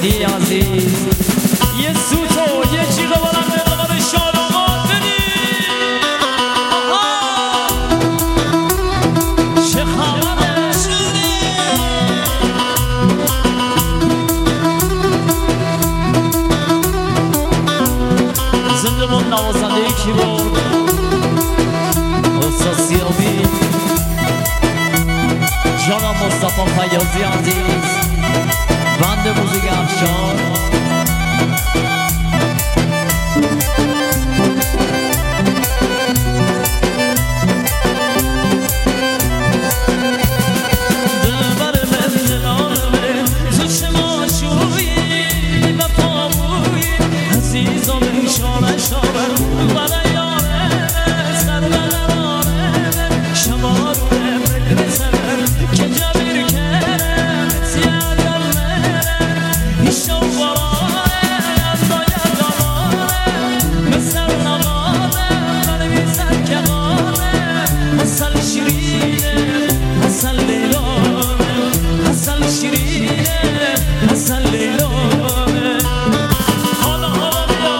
حسینی عزیز یه سوتو یه جیغ بلند به قبل شادمان بدید. چه خبره زنده بود نوازنده کیبورد استاد سیامی جناب مصطفی فیاضی عزیز بند موزیک افشار دلبر من دلانمه تو شما شویی و پامویی عزیزم شانه شانه برای یاره سر بلرانه شمارونه بگرسنه که جبیر کنه سیادر منه ایشو برانه از دایر دارانه مثل نمانه من بیزن کمانه اصل شیرینه اصل لیلانه اصل شیرینه اصل لیلانه حالا حالا بیا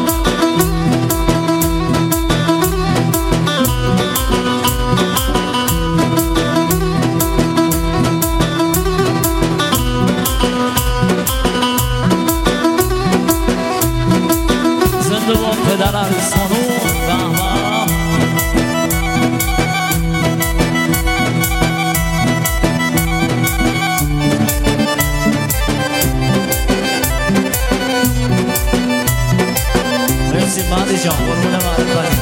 زنده باد پدر عروسانو بهبه مرسی مهدی جان قربون معرفت